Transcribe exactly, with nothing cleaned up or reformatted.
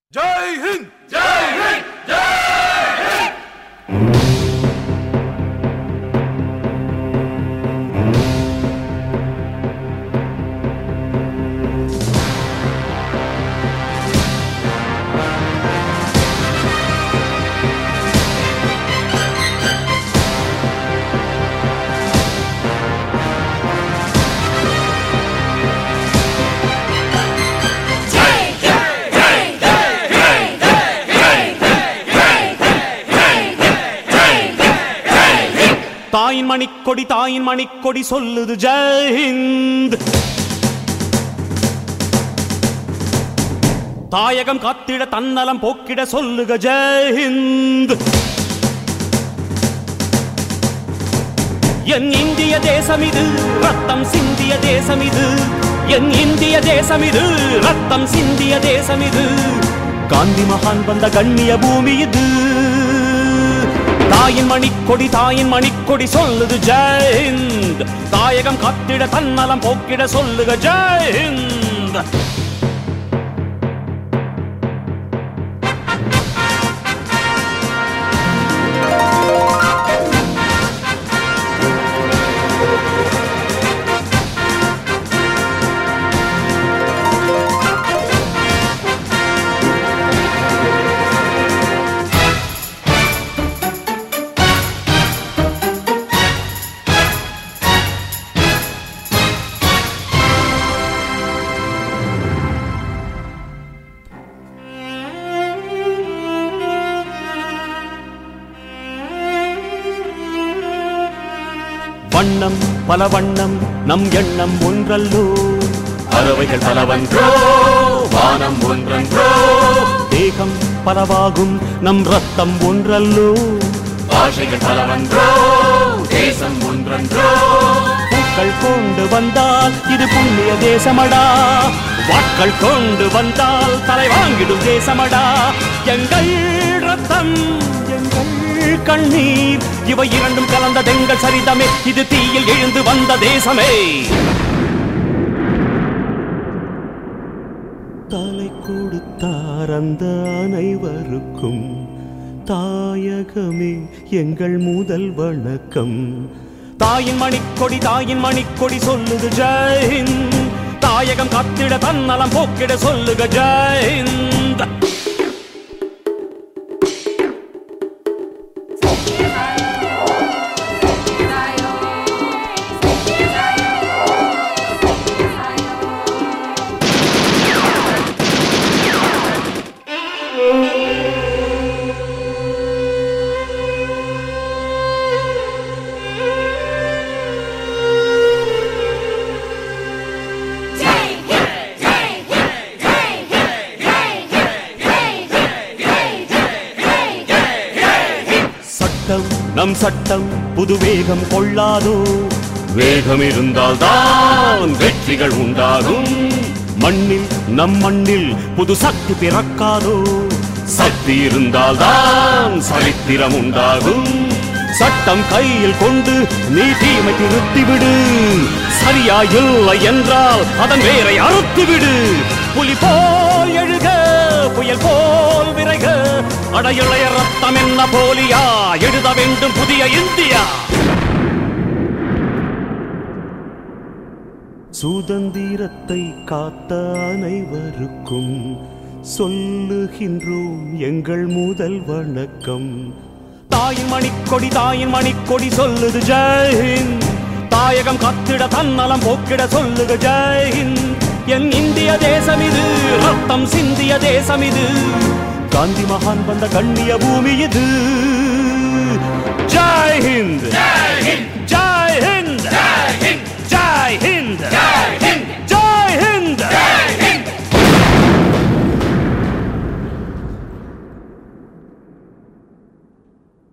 जय हिंद जय हिंद जय हिंद। தாயின் மணிக்கொடி தாயின் மணிக்கொடி சொல்லுது ஜெய் ஹிந்த். தாயகம் காத்திட தன்னலம் போக்கிட சொல்லுக ஜெய் ஹிந்த். என் இந்திய தேசம் இது ரத்தம் சிந்திய தேசம் இது. என் இந்திய தேசம் இது ரத்தம் சிந்திய தேசம் இது. காந்தி மகான் வந்த கண்ணிய பூமி இது. தாயின் மணிக்கொடி தாயின் மணிக்கொடி சொல்லுது ஜெய் ஹிந்த். தாயகம் காத்திட தன்னலம் போக்கிட சொல்லுக ஜெய் ஹிந்த். வண்ணம் பல வண்ணம் நம் எண்ணம் ஒன்றல்லோ. பறவைகள் பலவன்றோ வானம் ஒன்றன்றோ. தேகம் பலவாகும் நம் ரத்தம் ஒன்றல்லோ. பாஷைகள் பலவன்றோ தேசம் ஒன்றன்றோ. பூக்கள் கொண்டு வந்தால் இது புண்ணிய தேசமடா. வாட்கள் கொண்டு வந்தால் தலை வாங்கிடும் தேசமடா. எங்கள் ரத்தம் எங்கள் கண்ணீர் இவை இரண்டும் கலந்த தெங்கள் சரிதமே. இது தீயில் எழுந்து வந்த தேசமே. தலை கொடுத்தார் அந்த அனைவருக்கும் தாயகமே எங்கள் முதல் வணக்கம். தாயின் மணிக்கொடி தாயின் மணிக்கொடி சொல்லுது ஜெய் ஹிந்த். தாயகம் காத்திட தன்னலம் போக்கிட சொல்லுக ஜெய் ஹிந்த். நம் சட்டம் புது வேகம் கொள்ளாதோ. வேகம் இருந்தால் தான் வெற்றிகள் உண்டாகும். மண்ணில் நம் மண்ணில் புது சக்தி பிறக்காதோ. சக்தி இருந்தால் தான் சரித்திரம் உண்டாகும். சட்டம் கையில் கொண்டு நீ தீமை திருத்திவிடு. சரியா இல்லை என்றால் அதன் வேரை அறுத்துவிடு. புலி போல் எழுக புயல் போல் விரைக. அட இளைய ரத்தம் என்ன போலியா எழுத வேண்டும் புதிய இந்தியா. சுதந்திரத்தை காத்த அனைவருக்கும் சொல்லுகின்றோம் எங்கள் முதல் வணக்கம். தாயின் மணிக்கொடி தாயின் மணிக்கொடி சொல்லுது ஜெய் ஹிந்த். தாயகம் காத்திட தன்னலம் போக்கிட சொல்லுக ஜெய் ஹிந்த். என் இந்திய தேசம் இது ரத்தம் சிந்திய தேசம் இது. காந்தி மகான் வந்த கண்ணிய பூமி இது. ஜெய் ஹிந்த் ஜெய் ஹிந்த் ஜெய் ஹிந்த்.